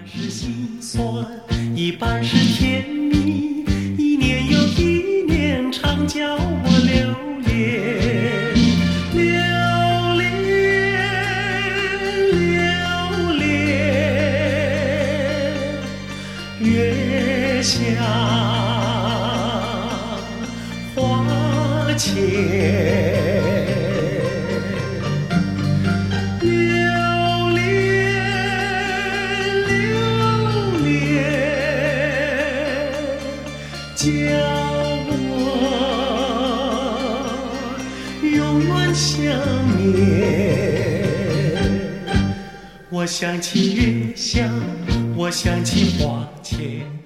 是心酸，一半是甜蜜，一年又一年，常叫我留恋，留恋，月下花前。叫我永远想念。我想起月下，我想起花前。